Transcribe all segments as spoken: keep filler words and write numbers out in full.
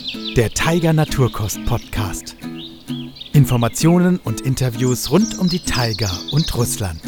Der Taiga Naturkost Podcast. Informationen und Interviews rund um die Taiga und Russland.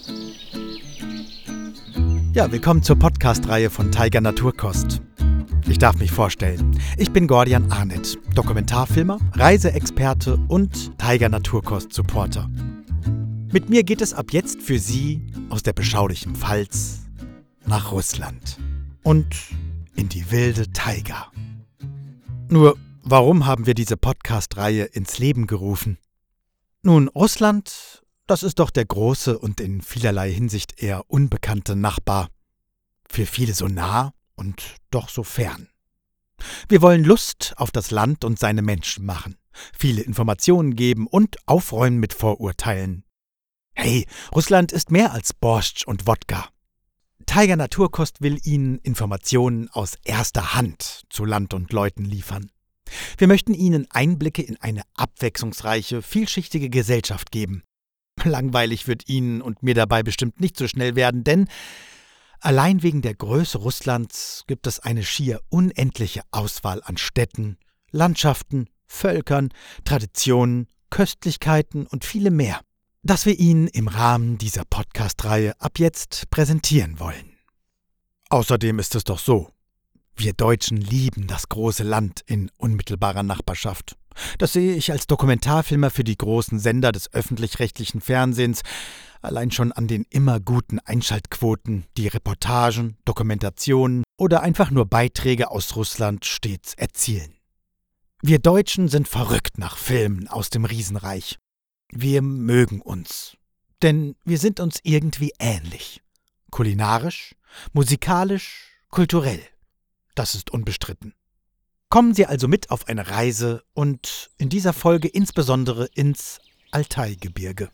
Ja, willkommen zur Podcast-Reihe von Taiga Naturkost. Ich darf mich vorstellen. Ich bin Gordian Arnett, Dokumentarfilmer, Reiseexperte und Taiga Naturkost Supporter. Mit mir geht es ab jetzt für Sie aus der beschaulichen Pfalz nach Russland und in die wilde Taiga. Nur, warum haben wir diese Podcast-Reihe ins Leben gerufen? Nun, Russland, das ist doch der große und in vielerlei Hinsicht eher unbekannte Nachbar. Für viele so nah und doch so fern. Wir wollen Lust auf das Land und seine Menschen machen, viele Informationen geben und aufräumen mit Vorurteilen. Hey, Russland ist mehr als Borscht und Wodka. Taiga Naturkost will Ihnen Informationen aus erster Hand zu Land und Leuten liefern. Wir möchten Ihnen Einblicke in eine abwechslungsreiche, vielschichtige Gesellschaft geben. Langweilig wird Ihnen und mir dabei bestimmt nicht so schnell werden, denn allein wegen der Größe Russlands gibt es eine schier unendliche Auswahl an Städten, Landschaften, Völkern, Traditionen, Köstlichkeiten und viele mehr, das wir Ihnen im Rahmen dieser Podcast-Reihe ab jetzt präsentieren wollen. Außerdem ist es doch so, wir Deutschen lieben das große Land in unmittelbarer Nachbarschaft. Das sehe ich als Dokumentarfilmer für die großen Sender des öffentlich-rechtlichen Fernsehens allein schon an den immer guten Einschaltquoten, die Reportagen, Dokumentationen oder einfach nur Beiträge aus Russland stets erzielen. Wir Deutschen sind verrückt nach Filmen aus dem Riesenreich. Wir mögen uns, denn wir sind uns irgendwie ähnlich. Kulinarisch, musikalisch, kulturell. Das ist unbestritten. Kommen Sie also mit auf eine Reise und in dieser Folge insbesondere ins Altaigebirge.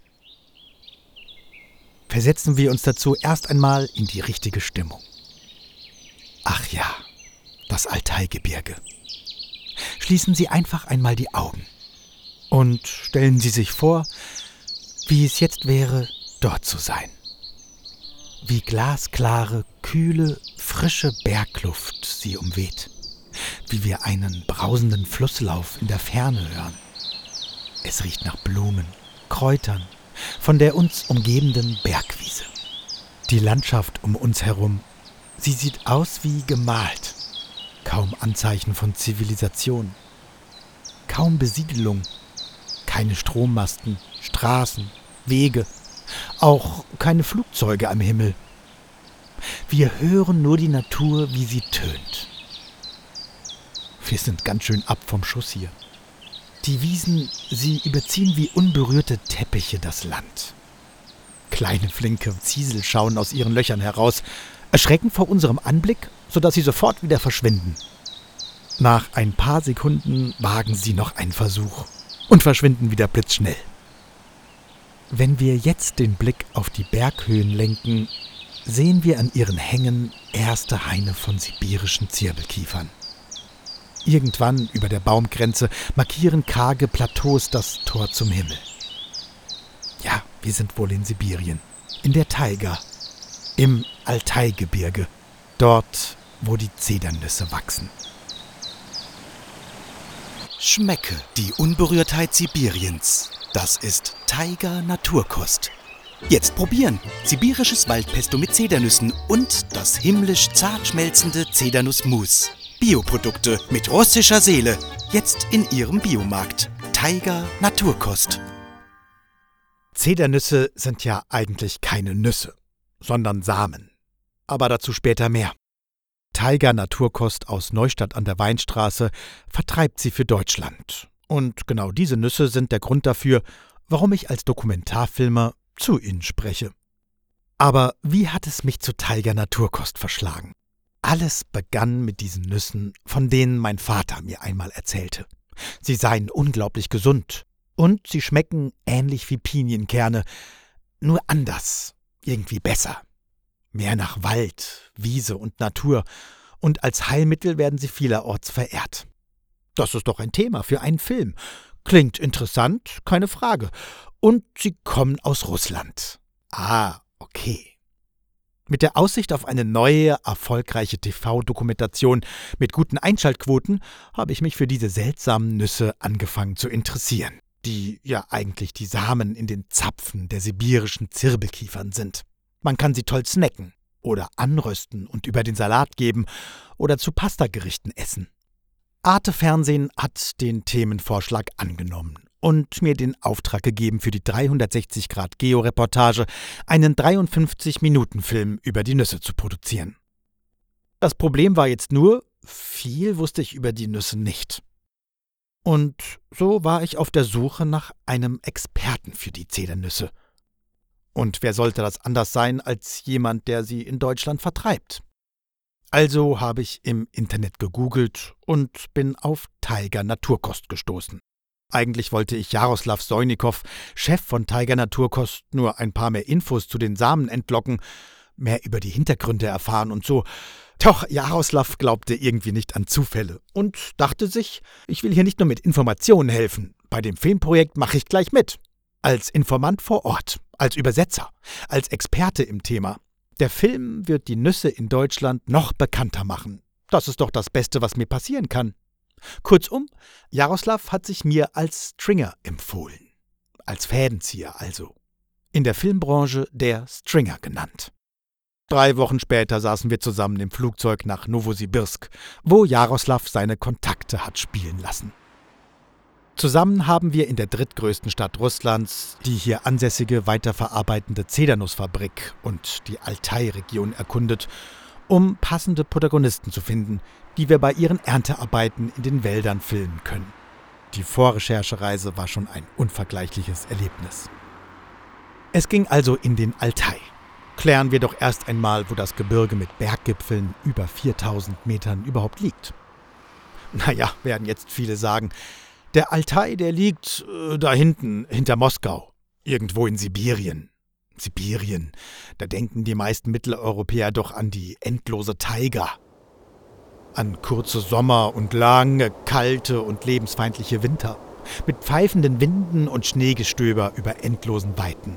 Versetzen wir uns dazu erst einmal in die richtige Stimmung. Ach ja, das Altaigebirge. Schließen Sie einfach einmal die Augen. Und stellen Sie sich vor, wie es jetzt wäre, dort zu sein. Wie glasklare, kühle, frische Bergluft sie umweht. Wie wir einen brausenden Flusslauf in der Ferne hören. Es riecht nach Blumen, Kräutern, von der uns umgebenden Bergwiese. Die Landschaft um uns herum, sie sieht aus wie gemalt. Kaum Anzeichen von Zivilisation. Kaum Besiedelung. Keine Strommasten, Straßen, Wege, auch keine Flugzeuge am Himmel. Wir hören nur die Natur, wie sie tönt. Wir sind ganz schön ab vom Schuss hier. Die Wiesen, sie überziehen wie unberührte Teppiche das Land. Kleine flinke Ziesel schauen aus ihren Löchern heraus, erschrecken vor unserem Anblick, sodass sie sofort wieder verschwinden. Nach ein paar Sekunden wagen sie noch einen Versuch und verschwinden wieder blitzschnell. Wenn wir jetzt den Blick auf die Berghöhen lenken, sehen wir an ihren Hängen erste Haine von sibirischen Zirbelkiefern. Irgendwann über der Baumgrenze markieren karge Plateaus das Tor zum Himmel. Ja, wir sind wohl in Sibirien, in der Taiga, im Altaigebirge, dort, wo die Zedernüsse wachsen. Schmecke die Unberührtheit Sibiriens. Das ist Taiga Naturkost. Jetzt probieren. Sibirisches Waldpesto mit Zedernüssen und das himmlisch zart schmelzende Zedernussmus. Bioprodukte mit russischer Seele. Jetzt in Ihrem Biomarkt. Taiga Naturkost. Zedernüsse sind ja eigentlich keine Nüsse, sondern Samen. Aber dazu später mehr. Taiga Naturkost aus Neustadt an der Weinstraße vertreibt sie für Deutschland. Und genau diese Nüsse sind der Grund dafür, warum ich als Dokumentarfilmer zu Ihnen spreche. Aber wie hat es mich zu Taiga Naturkost verschlagen? Alles begann mit diesen Nüssen, von denen mein Vater mir einmal erzählte. Sie seien unglaublich gesund und sie schmecken ähnlich wie Pinienkerne, nur anders, irgendwie besser. Mehr nach Wald, Wiese und Natur und als Heilmittel werden sie vielerorts verehrt. Das ist doch ein Thema für einen Film. Klingt interessant, keine Frage. Und sie kommen aus Russland. Ah, okay. Mit der Aussicht auf eine neue, erfolgreiche T V-Dokumentation mit guten Einschaltquoten habe ich mich für diese seltsamen Nüsse angefangen zu interessieren, die ja eigentlich die Samen in den Zapfen der sibirischen Zirbelkiefern sind. Man kann sie toll snacken oder anrösten und über den Salat geben oder zu Pastagerichten essen. Arte Fernsehen hat den Themenvorschlag angenommen und mir den Auftrag gegeben, für die dreihundertsechzig Grad Geo-Reportage einen dreiundfünfzig-Minuten-Film über die Nüsse zu produzieren. Das Problem war jetzt nur, viel wusste ich über die Nüsse nicht. Und so war ich auf der Suche nach einem Experten für die Zedernüsse. Und wer sollte das anders sein als jemand, der sie in Deutschland vertreibt? Also habe ich im Internet gegoogelt und bin auf Taiga Naturkost gestoßen. Eigentlich wollte ich Jaroslav Sojnikow, Chef von Taiga Naturkost, nur ein paar mehr Infos zu den Samen entlocken, mehr über die Hintergründe erfahren und so. Doch Jaroslav glaubte irgendwie nicht an Zufälle und dachte sich, ich will hier nicht nur mit Informationen helfen, bei dem Filmprojekt mache ich gleich mit. Als Informant vor Ort, als Übersetzer, als Experte im Thema. Der Film wird die Nüsse in Deutschland noch bekannter machen. Das ist doch das Beste, was mir passieren kann. Kurzum, Jaroslav hat sich mir als Stringer empfohlen. Als Fädenzieher also. In der Filmbranche der Stringer genannt. Drei Wochen später saßen wir zusammen im Flugzeug nach Nowosibirsk, wo Jaroslav seine Kontakte hat spielen lassen. Zusammen haben wir in der drittgrößten Stadt Russlands die hier ansässige weiterverarbeitende Zedernussfabrik und die Altai-Region erkundet, um passende Protagonisten zu finden, die wir bei ihren Erntearbeiten in den Wäldern filmen können. Die Vorrecherchereise war schon ein unvergleichliches Erlebnis. Es ging also in den Altai. Klären wir doch erst einmal, wo das Gebirge mit Berggipfeln über viertausend Metern überhaupt liegt. Naja, werden jetzt viele sagen, der Altai, der liegt äh, da hinten, hinter Moskau, irgendwo in Sibirien. Sibirien, da denken die meisten Mitteleuropäer doch an die endlose Taiga. An kurze Sommer und lange, kalte und lebensfeindliche Winter, mit pfeifenden Winden und Schneegestöber über endlosen Weiten.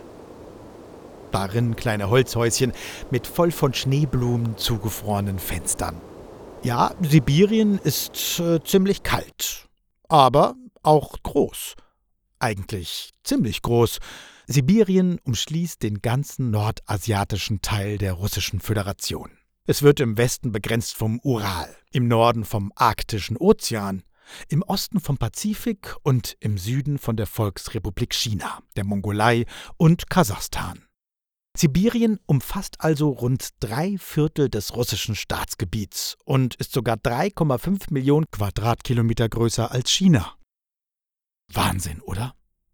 Darin kleine Holzhäuschen mit voll von Schneeblumen zugefrorenen Fenstern. Ja, Sibirien ist äh, ziemlich kalt, aber auch groß. Eigentlich ziemlich groß. Sibirien umschließt den ganzen nordasiatischen Teil der Russischen Föderation. Es wird im Westen begrenzt vom Ural, im Norden vom Arktischen Ozean, im Osten vom Pazifik und im Süden von der Volksrepublik China, der Mongolei und Kasachstan. Sibirien umfasst also rund drei Viertel des russischen Staatsgebiets und ist sogar drei Komma fünf Millionen Quadratkilometer größer als China. Wahnsinn, oder?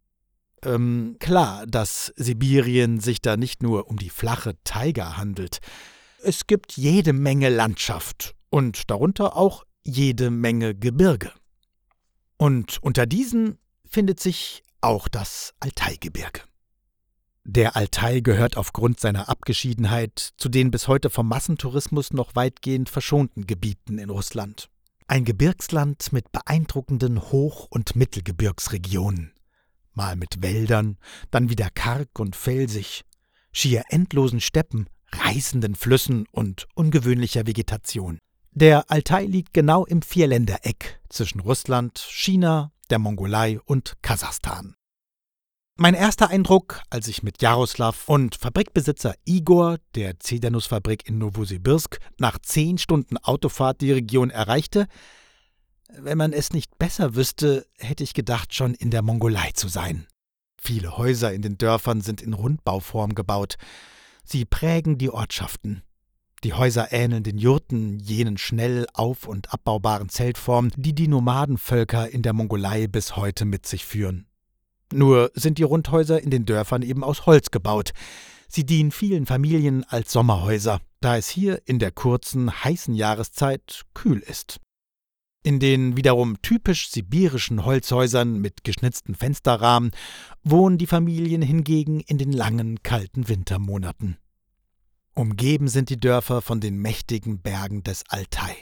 Ähm, klar, dass Sibirien sich da nicht nur um die flache Taiga handelt. Es gibt jede Menge Landschaft und darunter auch jede Menge Gebirge. Und unter diesen findet sich auch das Altai-Gebirge. Der Altai gehört aufgrund seiner Abgeschiedenheit zu den bis heute vom Massentourismus noch weitgehend verschonten Gebieten in Russland. Ein Gebirgsland mit beeindruckenden Hoch- und Mittelgebirgsregionen. Mal mit Wäldern, dann wieder karg und felsig, schier endlosen Steppen, reißenden Flüssen und ungewöhnlicher Vegetation. Der Altai liegt genau im Vierländereck zwischen Russland, China, der Mongolei und Kasachstan. Mein erster Eindruck, als ich mit Jaroslav und Fabrikbesitzer Igor der Zedernussfabrik in Nowosibirsk nach zehn Stunden Autofahrt die Region erreichte, wenn man es nicht besser wüsste, hätte ich gedacht, schon in der Mongolei zu sein. Viele Häuser in den Dörfern sind in Rundbauform gebaut. Sie prägen die Ortschaften. Die Häuser ähneln den Jurten, jenen schnell auf- und abbaubaren Zeltformen, die die Nomadenvölker in der Mongolei bis heute mit sich führen. Nur sind die Rundhäuser in den Dörfern eben aus Holz gebaut. Sie dienen vielen Familien als Sommerhäuser, da es hier in der kurzen, heißen Jahreszeit kühl ist. In den wiederum typisch sibirischen Holzhäusern mit geschnitzten Fensterrahmen wohnen die Familien hingegen in den langen, kalten Wintermonaten. Umgeben sind die Dörfer von den mächtigen Bergen des Altai.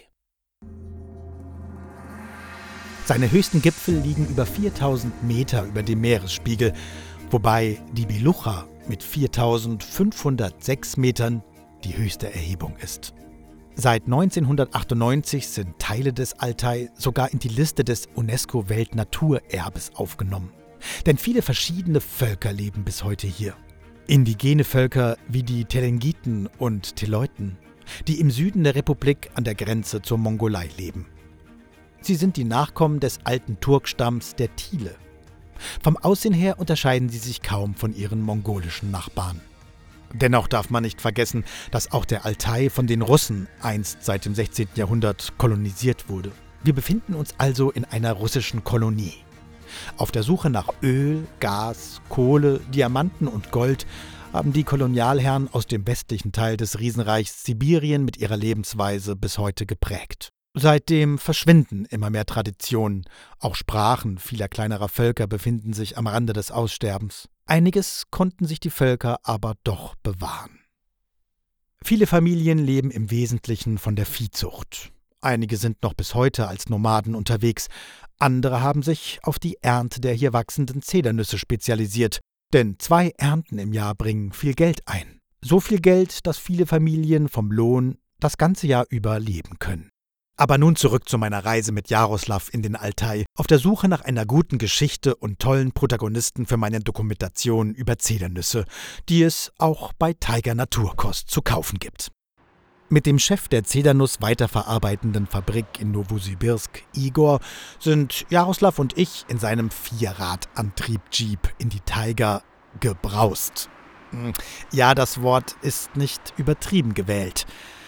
Seine höchsten Gipfel liegen über viertausend Meter über dem Meeresspiegel, wobei die Belucha mit viertausendfünfhundertsechs Metern die höchste Erhebung ist. Seit neunzehnhundertachtundneunzig sind Teile des Altai sogar in die Liste des UNESCO-Weltnaturerbes aufgenommen. Denn viele verschiedene Völker leben bis heute hier. Indigene Völker wie die Telengiten und Teleuten, die im Süden der Republik an der Grenze zur Mongolei leben. Sie sind die Nachkommen des alten Turkstamms der Tile. Vom Aussehen her unterscheiden sie sich kaum von ihren mongolischen Nachbarn. Dennoch darf man nicht vergessen, dass auch der Altai von den Russen einst seit dem sechzehnten Jahrhundert kolonisiert wurde. Wir befinden uns also in einer russischen Kolonie. Auf der Suche nach Öl, Gas, Kohle, Diamanten und Gold haben die Kolonialherren aus dem westlichen Teil des Riesenreichs Sibirien mit ihrer Lebensweise bis heute geprägt. Seitdem verschwinden immer mehr Traditionen. Auch Sprachen vieler kleinerer Völker befinden sich am Rande des Aussterbens. Einiges konnten sich die Völker aber doch bewahren. Viele Familien leben im Wesentlichen von der Viehzucht. Einige sind noch bis heute als Nomaden unterwegs. Andere haben sich auf die Ernte der hier wachsenden Zedernüsse spezialisiert. Denn zwei Ernten im Jahr bringen viel Geld ein. So viel Geld, dass viele Familien vom Lohn das ganze Jahr über leben können. Aber nun zurück zu meiner Reise mit Jaroslav in den Altai, auf der Suche nach einer guten Geschichte und tollen Protagonisten für meine Dokumentation über Zedernüsse, die es auch bei Taiga Naturkost zu kaufen gibt. Mit dem Chef der Zedernuss weiterverarbeitenden Fabrik in Nowosibirsk, Igor, sind Jaroslav und ich in seinem Vierradantrieb-Jeep in die Taiga gebraust. Ja, das Wort ist nicht übertrieben gewählt.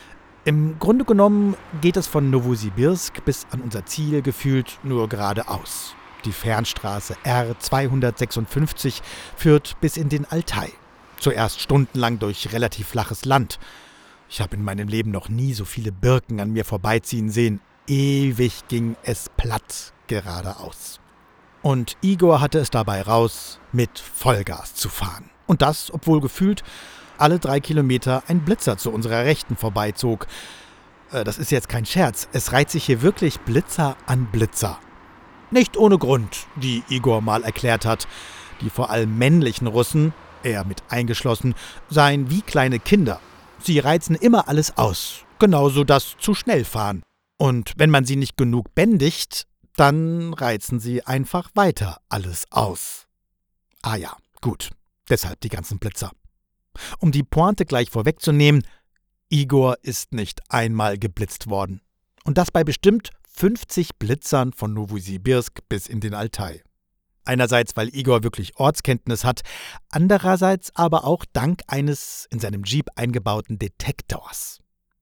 Im Grunde genommen geht es von Nowosibirsk bis an unser Ziel gefühlt nur geradeaus. Die Fernstraße R zweihundertsechsundfünfzig führt bis in den Altai. Zuerst stundenlang durch relativ flaches Land. Ich habe in meinem Leben noch nie so viele Birken an mir vorbeiziehen sehen. Ewig ging es platt geradeaus. Und Igor hatte es dabei raus, mit Vollgas zu fahren. Und das, obwohl gefühlt alle drei Kilometer ein Blitzer zu unserer Rechten vorbeizog. Äh, das ist jetzt kein Scherz. Es reiht sich hier wirklich Blitzer an Blitzer. Nicht ohne Grund, wie Igor mal erklärt hat. Die vor allem männlichen Russen, er mit eingeschlossen, seien wie kleine Kinder. Sie reizen immer alles aus, genauso das zu schnell fahren. Und wenn man sie nicht genug bändigt, dann reizen sie einfach weiter alles aus. Ah ja, gut, deshalb die ganzen Blitzer. Um die Pointe gleich vorwegzunehmen, Igor ist nicht einmal geblitzt worden. Und das bei bestimmt fünfzig Blitzern von Nowosibirsk bis in den Altai. Einerseits, weil Igor wirklich Ortskenntnis hat, andererseits aber auch dank eines in seinem Jeep eingebauten Detektors.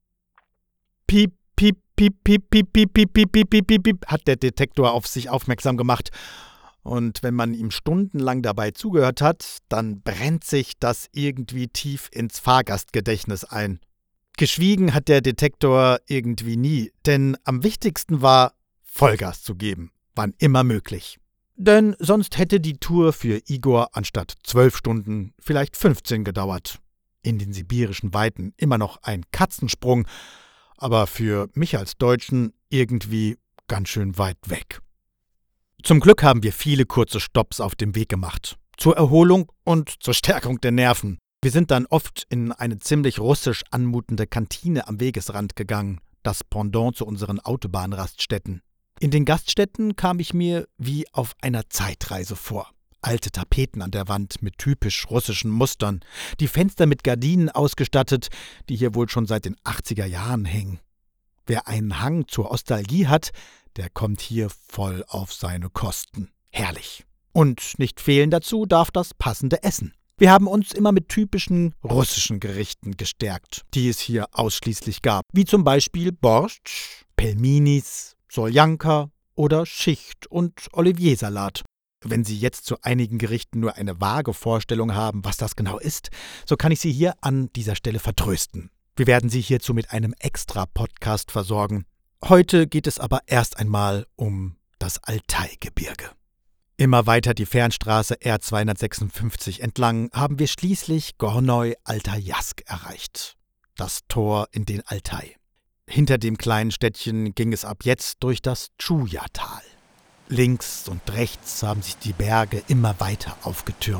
Piep, piep, piep, piep, piep, piep, piep, piep, piep, piep, piep, piep, hat der Detektor auf sich aufmerksam gemacht. Und wenn man ihm stundenlang dabei zugehört hat, dann brennt sich das irgendwie tief ins Fahrgastgedächtnis ein. Geschwiegen hat der Detektor irgendwie nie, denn am wichtigsten war, Vollgas zu geben, wann immer möglich. Denn sonst hätte die Tour für Igor anstatt zwölf Stunden vielleicht fünfzehn gedauert. In den sibirischen Weiten immer noch ein Katzensprung, aber für mich als Deutschen irgendwie ganz schön weit weg. Zum Glück haben wir viele kurze Stopps auf dem Weg gemacht. Zur Erholung und zur Stärkung der Nerven. Wir sind dann oft in eine ziemlich russisch anmutende Kantine am Wegesrand gegangen, das Pendant zu unseren Autobahnraststätten. In den Gaststätten kam ich mir wie auf einer Zeitreise vor. Alte Tapeten an der Wand mit typisch russischen Mustern, die Fenster mit Gardinen ausgestattet, die hier wohl schon seit den achtziger Jahren hängen. Wer einen Hang zur Nostalgie hat, der kommt hier voll auf seine Kosten. Herrlich. Und nicht fehlen dazu darf das passende Essen. Wir haben uns immer mit typischen russischen Gerichten gestärkt, die es hier ausschließlich gab, wie zum Beispiel Borscht, Pelminis, Soljanka oder Schicht und Oliviersalat. Wenn Sie jetzt zu einigen Gerichten nur eine vage Vorstellung haben, was das genau ist, so kann ich Sie hier an dieser Stelle vertrösten. Wir werden Sie hierzu mit einem Extra-Podcast versorgen. Heute geht es aber erst einmal um das Altai-Gebirge. Immer weiter die Fernstraße R zweihundertsechsundfünfzig entlang haben wir schließlich Gornoi-Altajask erreicht, das Tor in den Altai. Hinter dem kleinen Städtchen ging es ab jetzt durch das Tschuja-Tal. Links und rechts haben sich die Berge immer weiter aufgetürmt.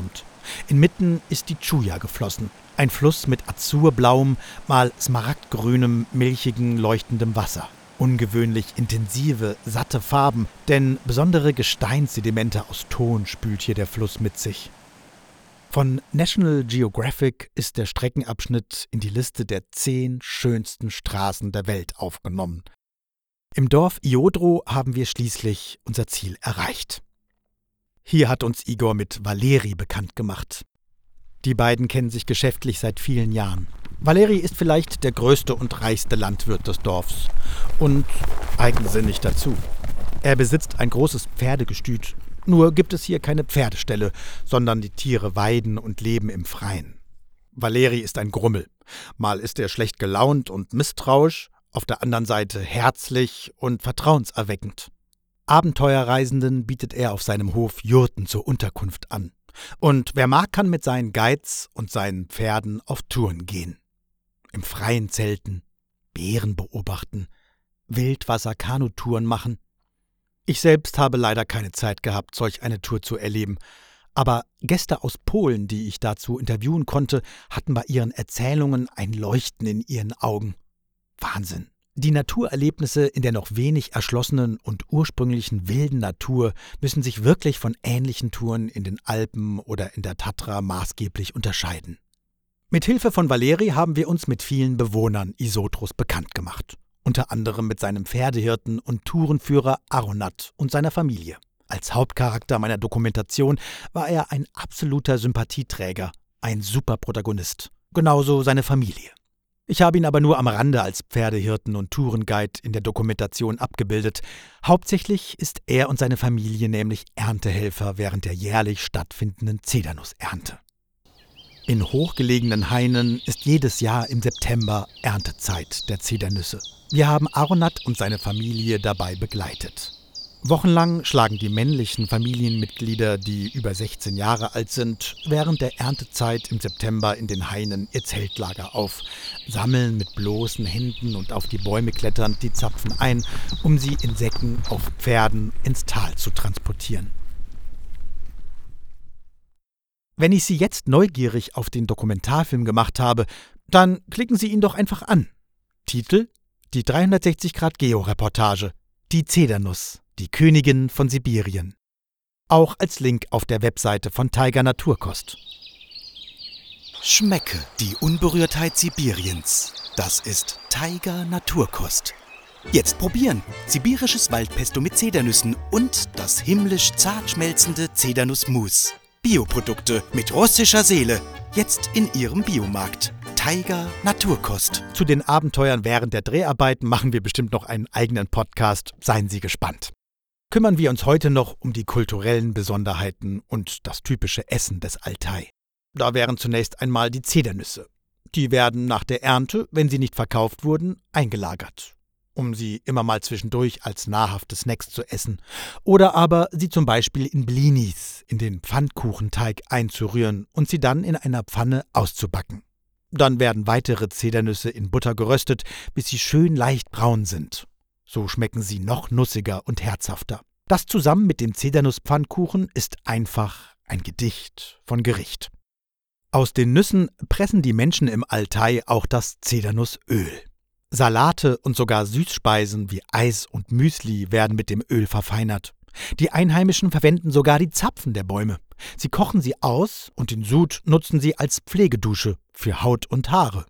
Inmitten ist die Chuya geflossen. Ein Fluss mit azurblauem, mal smaragdgrünem, milchigen, leuchtendem Wasser. Ungewöhnlich intensive, satte Farben, denn besondere Gesteinssedimente aus Ton spült hier der Fluss mit sich. Von National Geographic ist der Streckenabschnitt in die Liste der zehn schönsten Straßen der Welt aufgenommen. Im Dorf Iodro haben wir schließlich unser Ziel erreicht. Hier hat uns Igor mit Valeri bekannt gemacht. Die beiden kennen sich geschäftlich seit vielen Jahren. Valeri ist vielleicht der größte und reichste Landwirt des Dorfs. Und eigensinnig dazu. Er besitzt ein großes Pferdegestüt. Nur gibt es hier keine Pferdeställe, sondern die Tiere weiden und leben im Freien. Valeri ist ein Grummel. Mal ist er schlecht gelaunt und misstrauisch, auf der anderen Seite herzlich und vertrauenserweckend. Abenteuerreisenden bietet er auf seinem Hof Jurten zur Unterkunft an. Und wer mag, kann mit seinen Guides und seinen Pferden auf Touren gehen. Im Freien zelten, Bären beobachten, Wildwasser-Kanutouren machen. Ich selbst habe leider keine Zeit gehabt, solch eine Tour zu erleben. Aber Gäste aus Polen, die ich dazu interviewen konnte, hatten bei ihren Erzählungen ein Leuchten in ihren Augen. Wahnsinn! Die Naturerlebnisse in der noch wenig erschlossenen und ursprünglichen wilden Natur müssen sich wirklich von ähnlichen Touren in den Alpen oder in der Tatra maßgeblich unterscheiden. Mit Hilfe von Valeri haben wir uns mit vielen Bewohnern Isotros bekannt gemacht. Unter anderem mit seinem Pferdehirten und Tourenführer Aronat und seiner Familie. Als Hauptcharakter meiner Dokumentation war er ein absoluter Sympathieträger, ein Superprotagonist. Genauso seine Familie. Ich habe ihn aber nur am Rande als Pferdehirten und Tourenguide in der Dokumentation abgebildet. Hauptsächlich ist er und seine Familie nämlich Erntehelfer während der jährlich stattfindenden Zedernusernte. In hochgelegenen Hainen ist jedes Jahr im September Erntezeit der Zedernüsse. Wir haben Aronat und seine Familie dabei begleitet. Wochenlang schlagen die männlichen Familienmitglieder, die über sechzehn Jahre alt sind, während der Erntezeit im September in den Hainen ihr Zeltlager auf, sammeln mit bloßen Händen und auf die Bäume kletternd die Zapfen ein, um sie in Säcken auf Pferden ins Tal zu transportieren. Wenn ich Sie jetzt neugierig auf den Dokumentarfilm gemacht habe, dann klicken Sie ihn doch einfach an. Titel: Die dreihundertsechzig Grad Geo-Reportage. Die Zedernuss, die Königin von Sibirien. Auch als Link auf der Webseite von Taiga Naturkost. Schmecke die Unberührtheit Sibiriens. Das ist Taiga Naturkost. Jetzt probieren. Sibirisches Waldpesto mit Zedernüssen und das himmlisch zart schmelzende Zedernussmus. Bioprodukte mit russischer Seele. Jetzt in Ihrem Biomarkt. Taiga Naturkost. Zu den Abenteuern während der Dreharbeiten machen wir bestimmt noch einen eigenen Podcast. Seien Sie gespannt. Kümmern wir uns heute noch um die kulturellen Besonderheiten und das typische Essen des Altai. Da wären zunächst einmal die Zedernüsse. Die werden nach der Ernte, wenn sie nicht verkauft wurden, eingelagert, um sie immer mal zwischendurch als nahrhafte Snacks zu essen. Oder aber sie zum Beispiel in Blinis, in den Pfannkuchenteig einzurühren und sie dann in einer Pfanne auszubacken. Dann werden weitere Zedernüsse in Butter geröstet, bis sie schön leicht braun sind. So schmecken sie noch nussiger und herzhafter. Das zusammen mit dem Zedernusspfannkuchen ist einfach ein Gedicht von Gericht. Aus den Nüssen pressen die Menschen im Altai auch das Zedernussöl. Salate und sogar Süßspeisen wie Eis und Müsli werden mit dem Öl verfeinert. Die Einheimischen verwenden sogar die Zapfen der Bäume. Sie kochen sie aus und den Sud nutzen sie als Pflegedusche für Haut und Haare.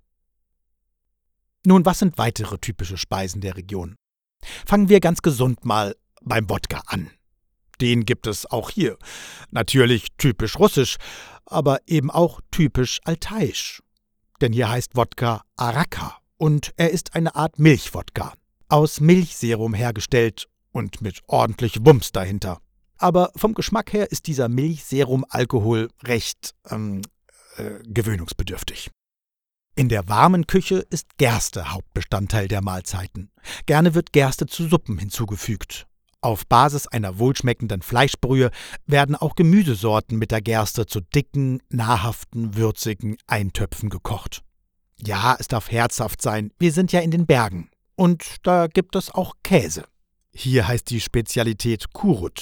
Nun, was sind weitere typische Speisen der Region? Fangen wir ganz gesund mal beim Wodka an. Den gibt es auch hier. Natürlich typisch russisch, aber eben auch typisch altaisch. Denn hier heißt Wodka Araka und er ist eine Art Milchwodka. Aus Milchserum hergestellt und mit ordentlich Wumms dahinter. Aber vom Geschmack her ist dieser Milchserum-Alkohol recht ähm, äh, gewöhnungsbedürftig. In der warmen Küche ist Gerste Hauptbestandteil der Mahlzeiten. Gerne wird Gerste zu Suppen hinzugefügt. Auf Basis einer wohlschmeckenden Fleischbrühe werden auch Gemüsesorten mit der Gerste zu dicken, nahrhaften, würzigen Eintöpfen gekocht. Ja, es darf herzhaft sein, wir sind ja in den Bergen. Und da gibt es auch Käse. Hier heißt die Spezialität Kurut.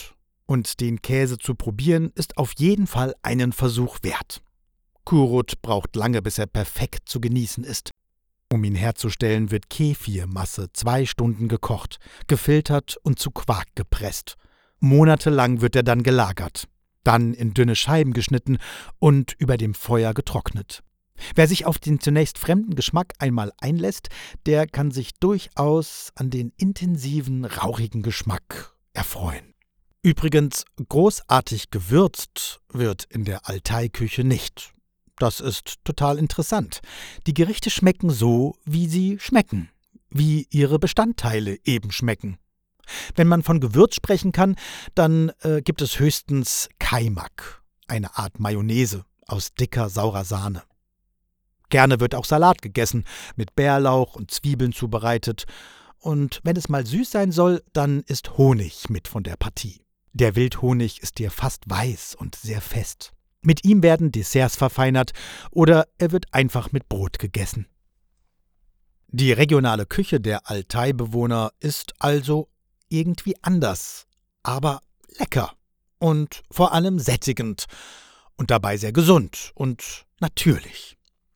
Und den Käse zu probieren, ist auf jeden Fall einen Versuch wert. Kurut braucht lange, bis er perfekt zu genießen ist. Um ihn herzustellen, wird Kefirmasse zwei Stunden gekocht, gefiltert und zu Quark gepresst. Monatelang wird er dann gelagert, dann in dünne Scheiben geschnitten und über dem Feuer getrocknet. Wer sich auf den zunächst fremden Geschmack einmal einlässt, der kann sich durchaus an den intensiven, rauchigen Geschmack erfreuen. Übrigens, großartig gewürzt wird in der Altai-Küche nicht. Das ist total interessant. Die Gerichte schmecken so, wie sie schmecken, wie ihre Bestandteile eben schmecken. Wenn man von Gewürz sprechen kann, dann äh, gibt es höchstens Kaimak, eine Art Mayonnaise aus dicker, saurer Sahne. Gerne wird auch Salat gegessen, mit Bärlauch und Zwiebeln zubereitet. Und wenn es mal süß sein soll, dann ist Honig mit von der Partie. Der Wildhonig ist hier fast weiß und sehr fest. Mit ihm werden Desserts verfeinert oder er wird einfach mit Brot gegessen. Die regionale Küche der Altai-Bewohner ist also irgendwie anders, aber lecker und vor allem sättigend und dabei sehr gesund und natürlich.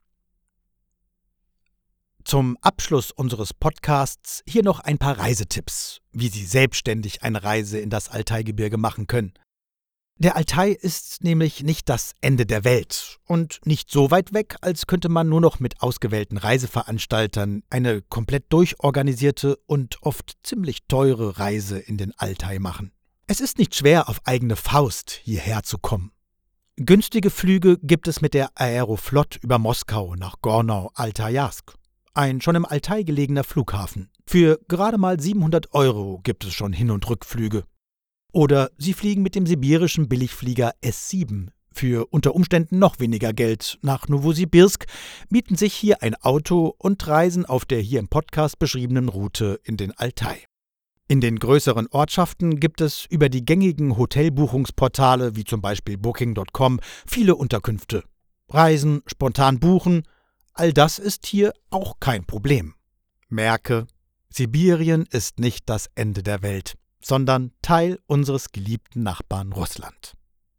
Zum Abschluss unseres Podcasts hier noch ein paar Reisetipps, wie Sie selbstständig eine Reise in das Altai-Gebirge machen können. Der Altai ist nämlich nicht das Ende der Welt und nicht so weit weg, als könnte man nur noch mit ausgewählten Reiseveranstaltern eine komplett durchorganisierte und oft ziemlich teure Reise in den Altai machen. Es ist nicht schwer, auf eigene Faust hierher zu kommen. Günstige Flüge gibt es mit der Aeroflot über Moskau nach Gornau-Altajask, ein schon im Altai gelegener Flughafen. Für gerade mal siebenhundert Euro gibt es schon Hin- und Rückflüge. Oder Sie fliegen mit dem sibirischen Billigflieger S sieben. Für unter Umständen noch weniger Geld nach Nowosibirsk, mieten sich hier ein Auto und reisen auf der hier im Podcast beschriebenen Route in den Altai. In den größeren Ortschaften gibt es über die gängigen Hotelbuchungsportale wie zum Beispiel Booking Punkt com viele Unterkünfte. Reisen, spontan buchen, all das ist hier auch kein Problem. Merke, Sibirien ist nicht das Ende der Welt, sondern Teil unseres geliebten Nachbarn Russland.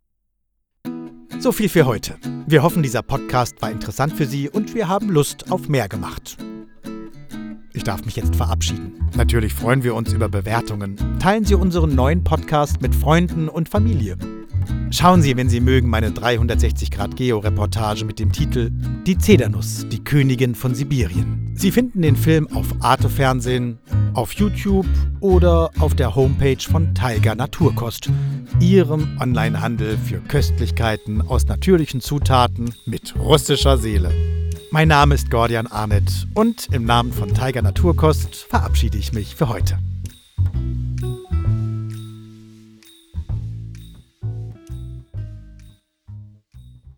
So viel für heute. Wir hoffen, dieser Podcast war interessant für Sie und wir haben Lust auf mehr gemacht. Ich darf mich jetzt verabschieden. Natürlich freuen wir uns über Bewertungen. Teilen Sie unseren neuen Podcast mit Freunden und Familie. Schauen Sie, wenn Sie mögen, meine dreihundertsechzig Grad Geo-Reportage mit dem Titel Die Zedernuss, die Königin von Sibirien. Sie finden den Film auf Arte Fernsehen, auf YouTube oder auf der Homepage von Taiga Naturkost, Ihrem Onlinehandel für Köstlichkeiten aus natürlichen Zutaten mit russischer Seele. Mein Name ist Gordian Arnett und im Namen von Taiga Naturkost verabschiede ich mich für heute.